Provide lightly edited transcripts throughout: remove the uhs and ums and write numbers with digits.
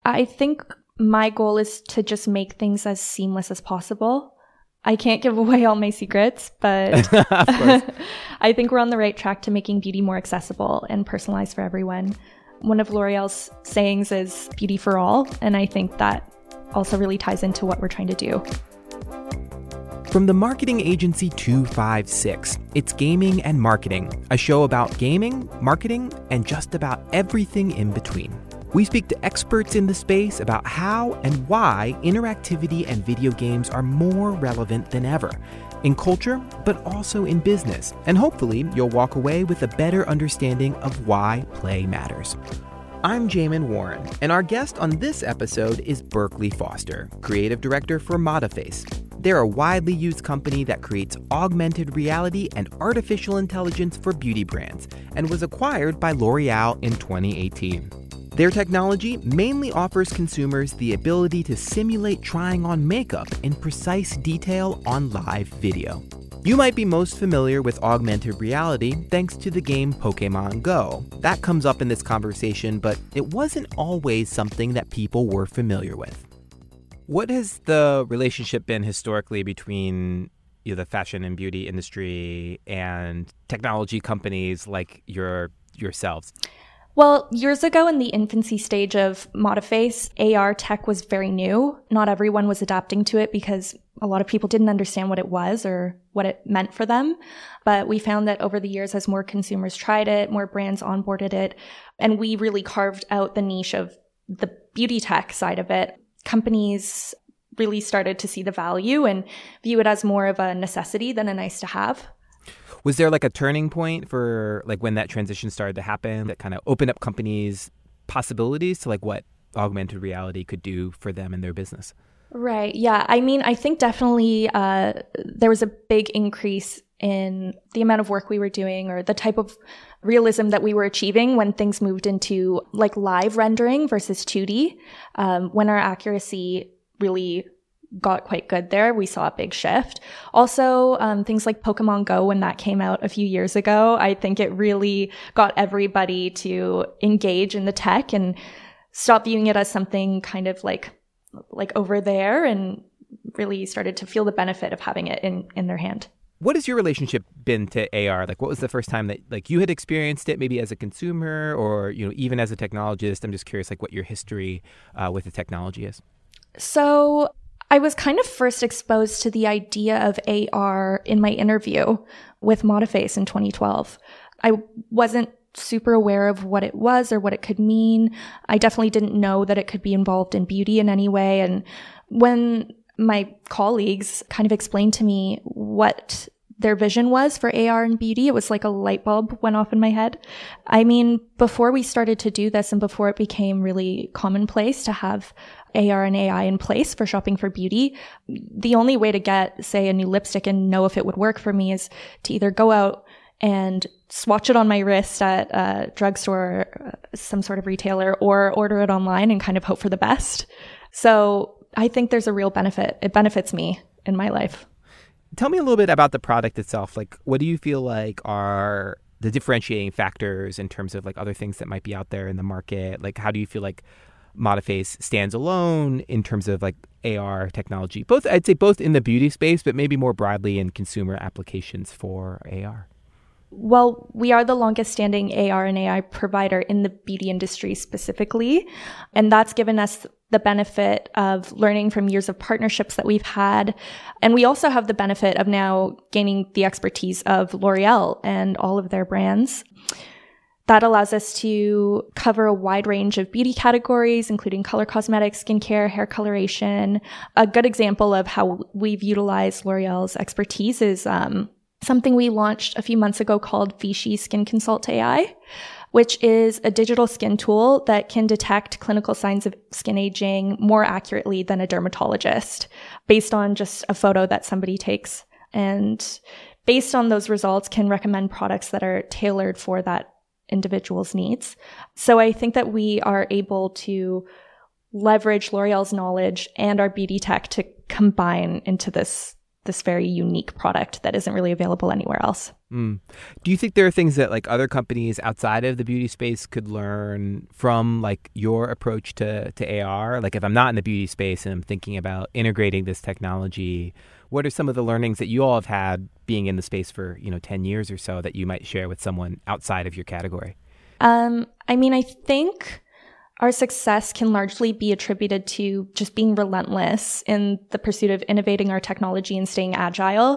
I think my goal is to just make things as seamless as possible. I can't give away all my secrets, but I think we're on the right track to making beauty more accessible and personalized for everyone. One of L'Oreal's sayings is beauty for all, and I think that also really ties into what we're trying to do. From the marketing agency 256, it's Gaming and Marketing, a show about gaming, marketing, and just about everything in between. We speak to experts in the space about how and why interactivity and video games are more relevant than ever, in culture, but also in business. And hopefully, you'll walk away with a better understanding of why play matters. I'm Jamin Warren, and our guest on this episode is Berkeley Foster, creative director for Modiface. They're a widely used company that creates augmented reality and artificial intelligence for beauty brands, and was acquired by L'Oreal in 2018. Their technology mainly offers consumers the ability to simulate trying on makeup in precise detail on live video. You might be most familiar with augmented reality thanks to the game Pokémon Go. That comes up in this conversation, but it wasn't always something that people were familiar with. What has the relationship been historically between the fashion and beauty industry and technology companies like yourselves? Well, years ago in the infancy stage of Modiface, AR tech was very new. Not everyone was adapting to it because a lot of people didn't understand what it was or what it meant for them. But we found that over the years, as more consumers tried it, more brands onboarded it, and we really carved out the niche of the beauty tech side of it, companies really started to see the value and view it as more of a necessity than a nice to have. Was there like a turning point for like when that transition started to happen that kind of opened up companies' possibilities to like what augmented reality could do for them and their business? Right. Yeah. I mean, I think definitely there was a big increase in the amount of work we were doing or the type of realism that we were achieving when things moved into like live rendering versus 2D. When our accuracy really got quite good there, we saw a big shift. Also, things like Pokemon Go, when that came out a few years ago, I think it really got everybody to engage in the tech and stop viewing it as something kind of like over there and really started to feel the benefit of having it in their hand. What has your relationship been to AR? Like, what was the first time that like you had experienced it, maybe as a consumer or, even as a technologist? I'm just curious, like what your history with the technology is. So I was kind of first exposed to the idea of AR in my interview with Modiface in 2012. I wasn't super aware of what it was or what it could mean. I definitely didn't know that it could be involved in beauty in any way. And when my colleagues kind of explained to me what their vision was for AR and beauty, it was like a light bulb went off in my head. I mean, before we started to do this and before it became really commonplace to have AR and AI in place for shopping for beauty, the only way to get, say, a new lipstick and know if it would work for me is to either go out and swatch it on my wrist at a drugstore or some sort of retailer or order it online and kind of hope for the best. So I think there's a real benefit. It benefits me in my life. Tell me a little bit about the product itself. Like, what do you feel like are the differentiating factors in terms of like other things that might be out there in the market? Like, how do you feel like Modiface stands alone in terms of like AR technology? I'd say both in the beauty space, but maybe more broadly in consumer applications for AR. Well, we are the longest standing AR and AI provider in the beauty industry specifically. And that's given us the benefit of learning from years of partnerships that we've had. And we also have the benefit of now gaining the expertise of L'Oreal and all of their brands. That allows us to cover a wide range of beauty categories, including color cosmetics, skincare, hair coloration. A good example of how we've utilized L'Oreal's expertise is something we launched a few months ago called Vichy Skin Consult AI, which is a digital skin tool that can detect clinical signs of skin aging more accurately than a dermatologist based on just a photo that somebody takes. And based on those results, can recommend products that are tailored for that individual's needs. So I think that we are able to leverage L'Oreal's knowledge and our beauty tech to combine into this very unique product that isn't really available anywhere else. Mm. Do you think there are things that like other companies outside of the beauty space could learn from like your approach to AR? Like if I'm not in the beauty space and I'm thinking about integrating this technology, what are some of the learnings that you all have had being in the space for, 10 years or so that you might share with someone outside of your category? I think our success can largely be attributed to just being relentless in the pursuit of innovating our technology and staying agile.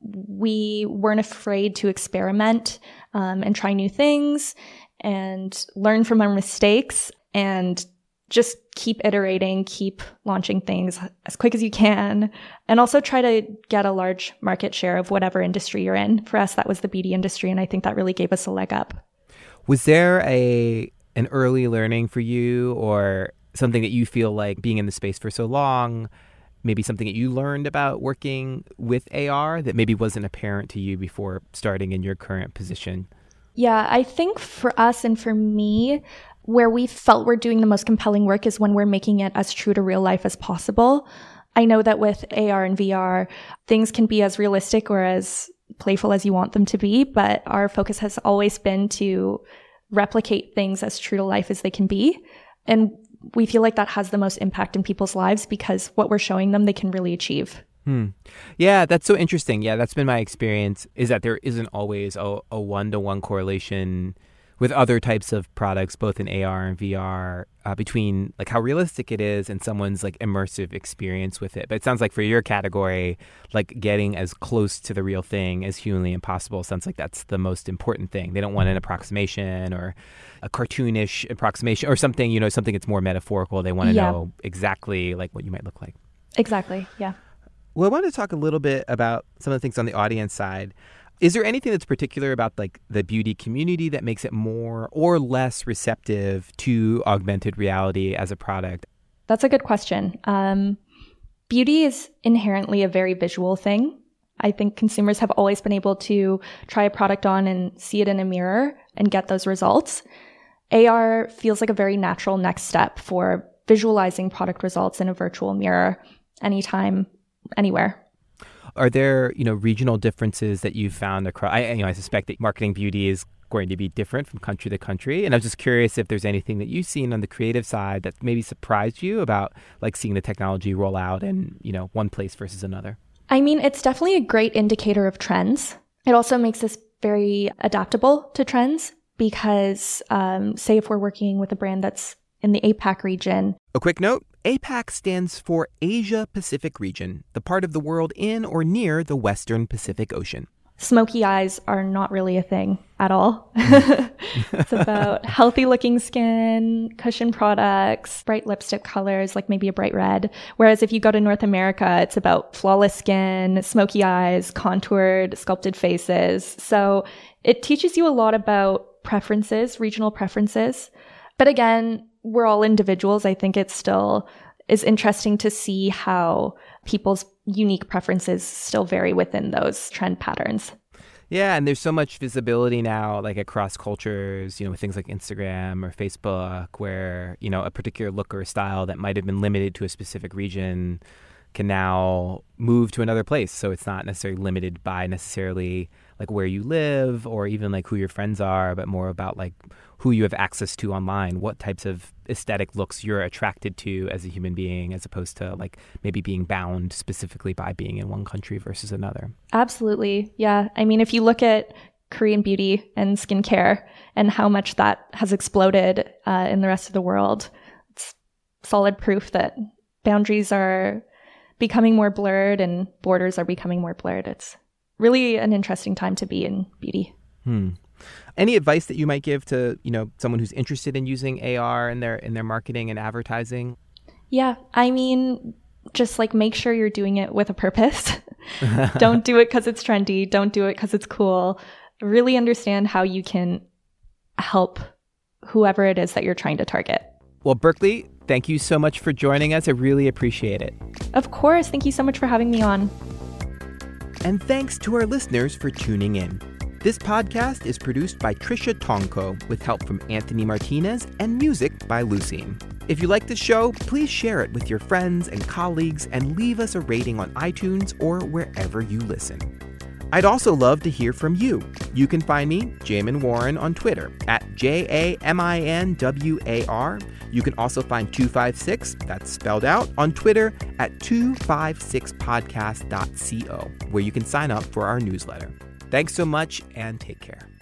We weren't afraid to experiment and try new things and learn from our mistakes and just keep iterating, keep launching things as quick as you can, and also try to get a large market share of whatever industry you're in. For us, that was the beauty industry, and I think that really gave us a leg up. Was there an early learning for you or something that you feel like being in the space for so long, maybe something that you learned about working with AR that maybe wasn't apparent to you before starting in your current position? Yeah, I think for us and for me, where we felt we're doing the most compelling work is when we're making it as true to real life as possible. I know that with AR and VR, things can be as realistic or as playful as you want them to be, but our focus has always been to replicate things as true to life as they can be. And we feel like that has the most impact in people's lives because what we're showing them, they can really achieve. Yeah, that's so interesting. Yeah, that's been my experience, is that there isn't always a one-to-one correlation with other types of products, both in AR and VR, between like how realistic it is and someone's like immersive experience with it. But it sounds like for your category, like getting as close to the real thing as humanly impossible sounds like that's the most important thing. They don't want an approximation or a cartoonish approximation or something, something that's more metaphorical. They want to know exactly like what you might look like. Exactly. Yeah. Well, I want to talk a little bit about some of the things on the audience side. Is there anything that's particular about like the beauty community that makes it more or less receptive to augmented reality as a product? That's a good question. Beauty is inherently a very visual thing. I think consumers have always been able to try a product on and see it in a mirror and get those results. AR feels like a very natural next step for visualizing product results in a virtual mirror anytime, anywhere. Are there, regional differences that you've found across? I suspect that marketing beauty is going to be different from country to country. And I was just curious if there's anything that you've seen on the creative side that maybe surprised you about like seeing the technology roll out in, one place versus another. It's definitely a great indicator of trends. It also makes us very adaptable to trends because, say if we're working with a brand that's in the APAC region. A quick note, APAC stands for Asia Pacific Region, the part of the world in or near the Western Pacific Ocean. Smoky eyes are not really a thing at all. It's about healthy looking skin, cushion products, bright lipstick colors, like maybe a bright red. Whereas if you go to North America, it's about flawless skin, smoky eyes, contoured, sculpted faces. So it teaches you a lot about preferences, regional preferences. But again, we're all individuals. I think it still is interesting to see how people's unique preferences still vary within those trend patterns. Yeah, and there's so much visibility now, like across cultures, with things like Instagram or Facebook, where, a particular look or style that might have been limited to a specific region can now move to another place. So it's not necessarily limited by necessarily like where you live or even like who your friends are, but more about like who you have access to online, what types of aesthetic looks you're attracted to as a human being, as opposed to like maybe being bound specifically by being in one country versus another. Absolutely. Yeah. If you look at Korean beauty and skincare and how much that has exploded in the rest of the world, it's solid proof that boundaries are becoming more blurred and borders are becoming more blurred. It's really an interesting time to be in beauty. Any advice that you might give to, someone who's interested in using AR in their marketing and advertising? Yeah, just like make sure you're doing it with a purpose. Don't do it because it's trendy. Don't do it because it's cool. Really understand how you can help whoever it is that you're trying to target. Well, Berkeley, thank you so much for joining us. I really appreciate it. Of course. Thank you so much for having me on. And thanks to our listeners for tuning in. This podcast is produced by Trisha Tongko with help from Anthony Martinez and music by Lucine. If you like this show, please share it with your friends and colleagues and leave us a rating on iTunes or wherever you listen. I'd also love to hear from you. You can find me, Jamin Warren, on Twitter at JAMINWAR. You can also find 256, that's spelled out, on Twitter at 256podcast.co, where you can sign up for our newsletter. Thanks so much and take care.